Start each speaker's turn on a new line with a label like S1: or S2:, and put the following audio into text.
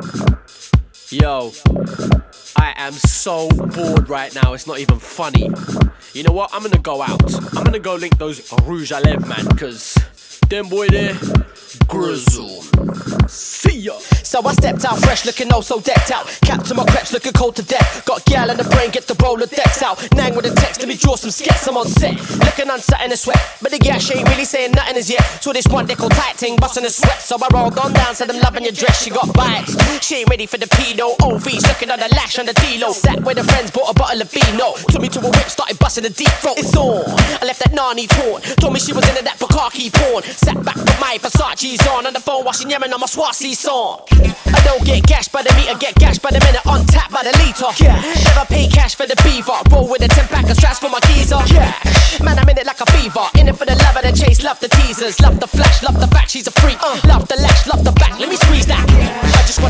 S1: Yo, I am so bored right now, it's not even funny. You know what, I'm gonna go out. I'm gonna go link those Rouge à Lèvres, man, cause them boy there, grizzle. See ya.
S2: So I stepped out fresh, looking oh so decked out. Capped to my creps, looking cold to death. Got gal in the brain, get the roller decks out. Nang with a text, let me draw some skets, I'm on set. Looking uncertain and sweat, but the gal she ain't really saying nothing as yet. So this one dick tight ting, busting a sweat. So I rolled on down, said I'm loving your dress, she got bites. She ain't ready for the pedo, OV's looking on the lash on the D-Lo. Sat with her friends, bought a bottle of vino. Took me to a whip, started busting the deep throat. It's on, I left that Nani torn. Told me she was into that Bukaki porn. Sat back with my Versace's on the phone, watching Yemen on my Swazi song. I don't get gashed by the meter, get gashed by the minute, on tap by the liter. Yeah. Never pay cash for the beaver, roll with a 10-pack of straps for my geezer. Yeah. Man, I'm in it like a fever, in it for the love of the chase, love the teasers, love the flash, love the fact she's a freak, love the lash.